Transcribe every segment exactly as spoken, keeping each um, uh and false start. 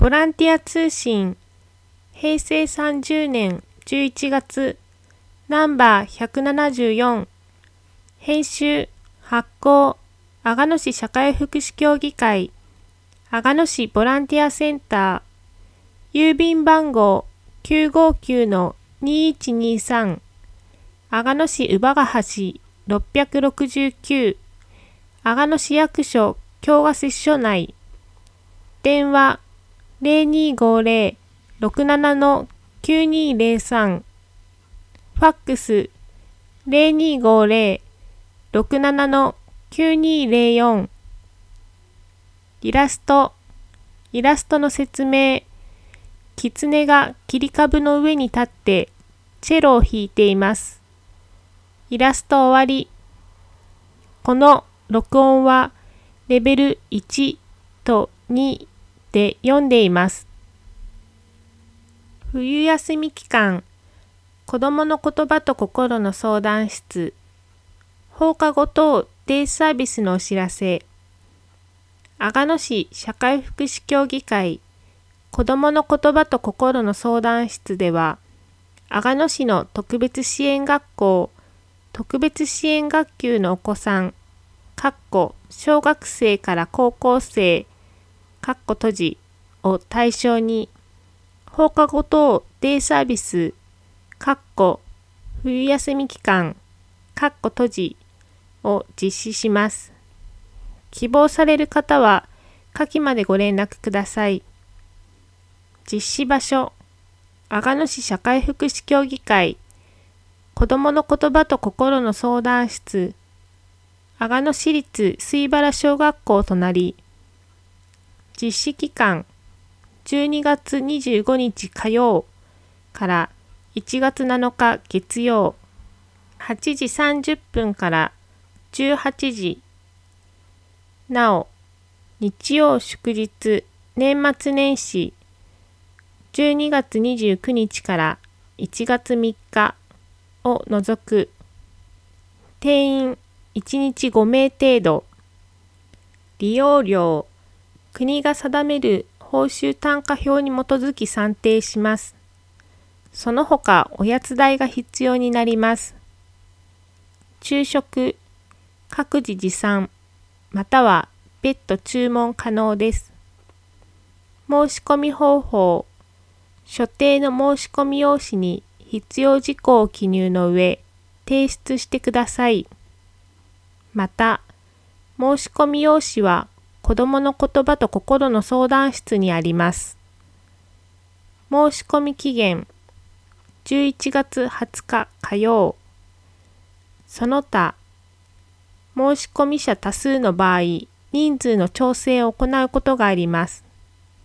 ボランティア通信へいせいさんじゅうねんじゅういちがつナンバーひゃくななじゅうよん編集発行阿賀野市社会福祉協議会阿賀野市ボランティアセンター郵便番号 きゅうごきゅうのにいちにさん 阿賀野市乳母ヶ橋ろっぴゃくろくじゅうきゅう阿賀野市役所京ヶ瀬署内電話 ゼロにーごーゼロ ろくななのきゅうにーゼロさん ファックス ゼロにーごーゼロ ろくななのきゅうにーゼロよん イラストイラストの説明狐が切り株の上に立ってチェロを弾いています。イラスト終わり。この録音はレベルいちとにで読んでいます。冬休み期間、子どもの言葉と心の相談室、放課後等デイサービスのお知らせ、阿賀野市社会福祉協議会、子どもの言葉と心の相談室では、阿賀野市の特別支援学校、特別支援学級のお子さん、かっこ小学生から高校生、かっこ閉じを対象に、放課後等デイサービス、かっこ冬休み期間、かっこ閉じを実施します。希望される方は下記までご連絡ください。実施場所、阿賀野市社会福祉協議会、子どもの言葉と心の相談室、阿賀野市立水原小学校隣、実施期間、じゅうにがつにじゅうごにち火曜からいちがつなのか月曜、はちじさんじゅっぷんからじゅうはちじ。なお、日曜祝日、年末年始、じゅうにがつにじゅうくにちからいちがつみっかを除く、定員いちにちごめい程度、利用料、国が定める報酬単価表に基づき算定します。その他おやつ代が必要になります。昼食、各自持参、または別途注文可能です。申し込み方法、所定の申し込み用紙に必要事項を記入の上、提出してください。また、申し込み用紙は子どもの言葉と心の相談室にあります。申し込み期限、じゅういちがつはつか火曜。その他、申し込み者多数の場合、人数の調整を行うことがあります。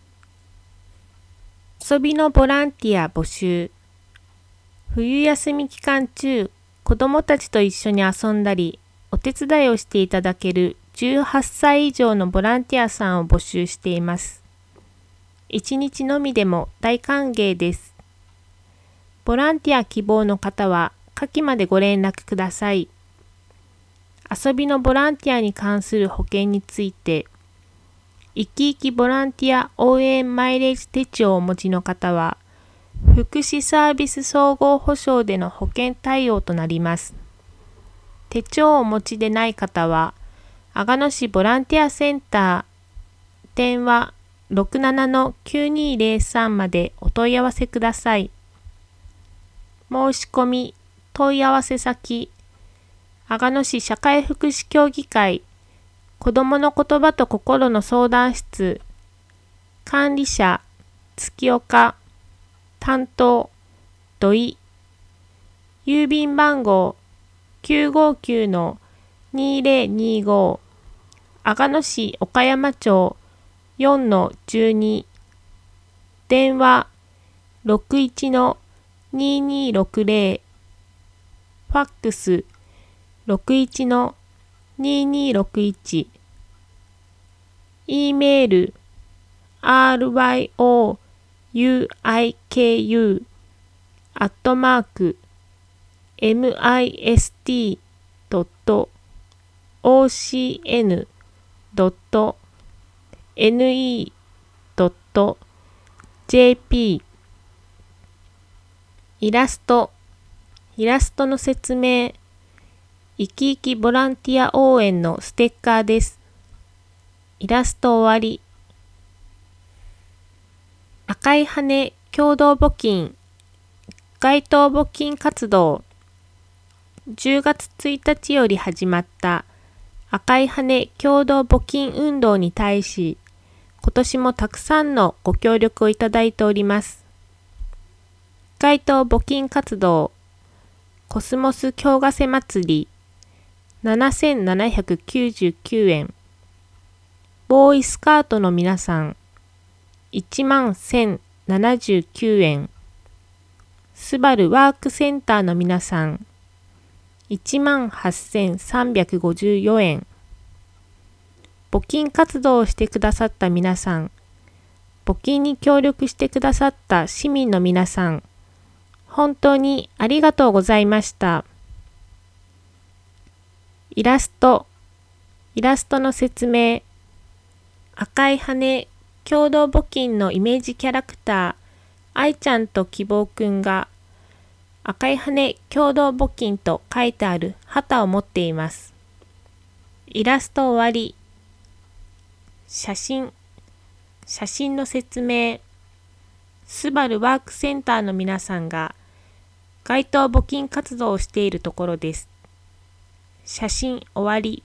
遊びのボランティア募集。冬休み期間中、子どもたちと一緒に遊んだり、お手伝いをしていただけるじゅうはっさい以上のボランティアさんを募集しています。いちにちのみでも大歓迎です。ボランティア希望の方は下記までご連絡ください。遊びのボランティアに関する保険について、いきいきボランティア応援マイレージ手帳をお持ちの方は、福祉サービス総合保障での保険対応となります。手帳をお持ちでない方は、阿賀野市ボランティアセンター、電話 ろくななのきゅうにーゼロさん までお問い合わせください。申し込み、問い合わせ先、阿賀野市社会福祉協議会、子どもの言葉と心の相談室、管理者、月岡、担当、土井、郵便番号、きゅうごきゅうのにーゼロにーご、阿賀野市岡山町よんのじゅうに、電話ろくいちのにーにーろくゼロ、ファックスろくいちのにーにーろくいち、E メール アールワイオーユーアイケーユー アットマーク ミスト ドット オーシーエヌ ドット ネットジェーピー イラストイラストの説明生き生きボランティア応援のステッカーです。イラスト終わり。赤い羽共同募金街頭募金活動じゅうがつついたちより始まった赤い羽共同募金運動に対し、今年もたくさんのご協力をいただいております。街頭募金活動コスモス京ヶ瀬祭りななせんななひゃくきゅうじゅうきゅうえん、ボーイスカートの皆さんいちまんせんななじゅうきゅうえん、スバルワークセンターの皆さんいちまんはっせんさんびゃくごじゅうよえん、募金活動をしてくださった皆さん、募金に協力してくださった市民の皆さん、本当にありがとうございました。イラストイラストの説明赤い羽共同募金のイメージキャラクター愛ちゃんと希望くんが赤い羽共同募金と書いてある旗を持っています。イラスト終わり。写真写真の説明スバルワークセンターの皆さんが街頭募金活動をしているところです。写真終わり。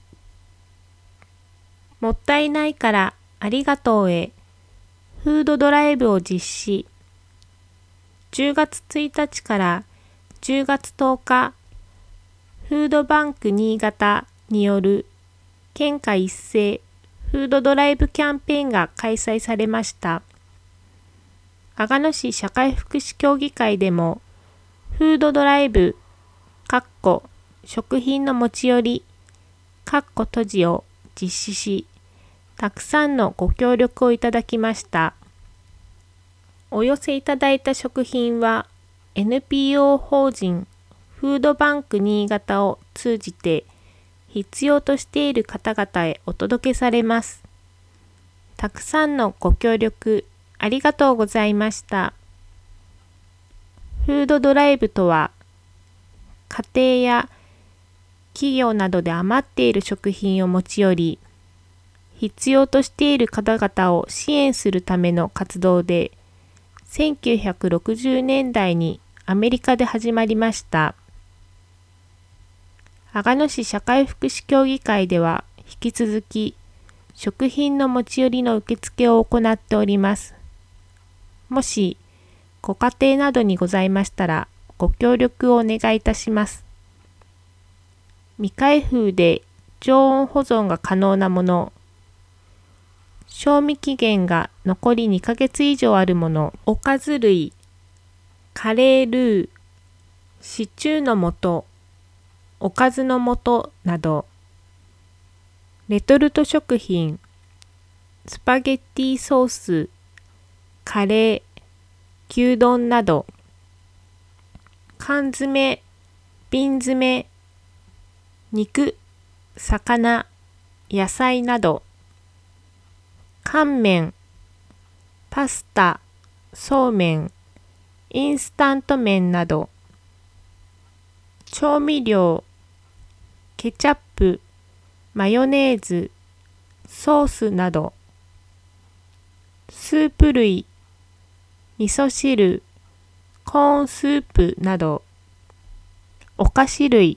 もったいないからありがとうへフードドライブを実施。じゅうがつついたちからじゅうがつとおか、フードバンク新潟による県下一斉フードドライブキャンペーンが開催されました。阿賀野市社会福祉協議会でもフードドライブ食品の持ち寄り閉じを実施し、たくさんのご協力をいただきました。お寄せいただいた食品は エヌピーオー 法人フードバンク新潟を通じて必要としている方々へお届けされます。たくさんのご協力ありがとうございました。フードドライブとは、家庭や企業などで余っている食品を持ち寄り、必要としている方々を支援するための活動で、せんきゅうひゃくろくじゅうねんだいにアメリカで始まりました。阿賀野市社会福祉協議会では引き続き食品の持ち寄りの受付を行っております。もしご家庭などにございましたらご協力をお願いいたします。未開封で常温保存が可能なもの、賞味期限が残りにかげつ以上あるもの、おかず類、カレールー、シチューの素、おかずの素など、レトルト食品、スパゲッティソース、カレー、牛丼など、缶詰、瓶詰、肉、魚、野菜など、乾麺、パスタ、そうめん、インスタント麺など、調味料、ケチャップ、マヨネーズ、ソースなど、スープ類、味噌汁、コーンスープなど、お菓子類、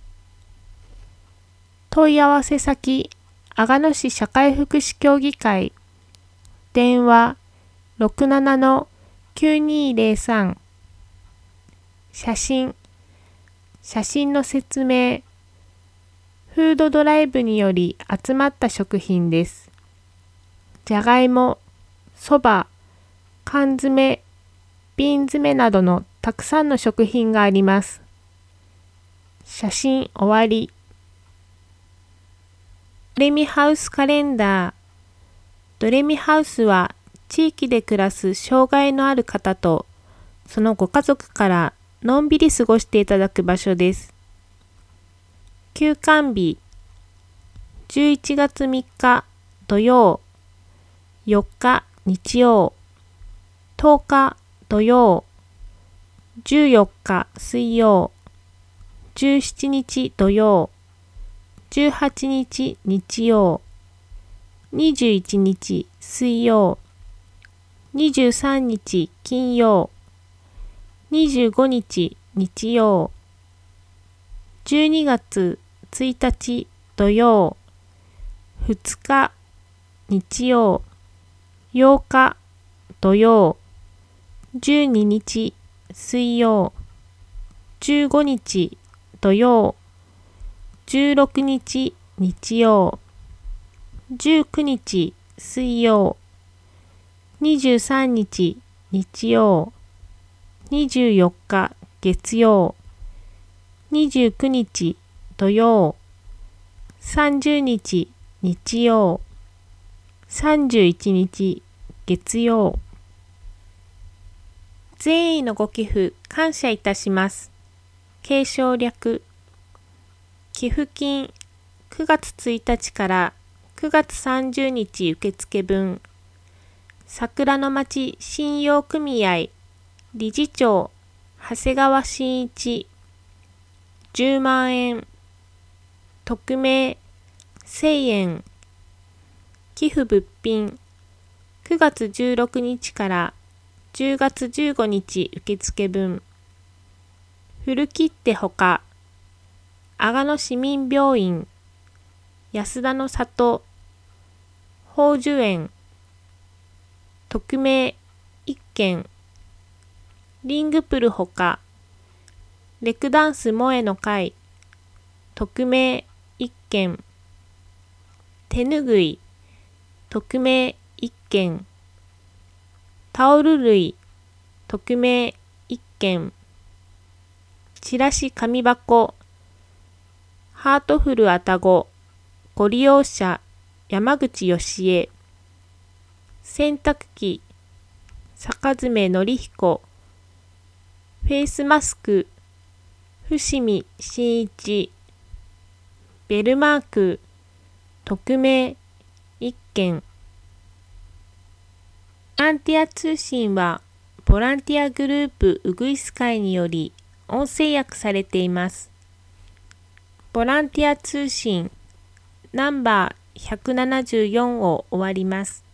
問い合わせ先、阿賀野市社会福祉協議会、電話 ろくななのきゅうにーぜろさん、写真、写真の説明、フードドライブにより集まった食品です。じゃがいも、そば、缶詰、瓶詰などのたくさんの食品があります。写真終わり。ドレミハウスカレンダー。ドレミハウスは地域で暮らす障害のある方とそのご家族からのんびり過ごしていただく場所です。休館日じゅういちがつみっか土曜、よっか日曜、 とおか土曜、じゅうよっか水曜、じゅうしちにち土曜、じゅうはちにち日曜、にじゅういちにち水曜、にじゅうさんにち金曜、にじゅうごにち日曜、じゅうにがつついたち土曜、ふつか日曜、ようか土曜、じゅうににち水曜、じゅうごにち土曜、じゅうろくにち日曜、じゅうくにち水曜、にじゅうさんにち日曜、にじゅうよっか月曜、にじゅうくにち土曜、さんじゅうにち日曜、さんじゅういちにち月曜。善意のご寄付感謝いたします。継承略。寄付金くがつついたちからくがつさんじゅうにち受付分。桜の町信用組合理事長長谷川真一じゅうまんえん。匿名せんえん。寄付物品くがつじゅうろくにちからじゅうがつじゅうごにち受付分。古切手ほか阿賀野市民病院安田の里宝珠園匿名いっけん。リングプルほかレクダンス萌えの会匿名いっけん。手ぬぐい匿名いっけん。タオル類匿名いっけん。チラシ紙箱ハートフル愛宕ご利用者山口義恵洗濯機坂爪典彦フェイスマスク伏見真一ベルマーク匿名いっけん。ボランティア通信はボランティアグループウグイス会により音声訳されています。ボランティア通信ナンバーひゃくななじゅうよんを終わります。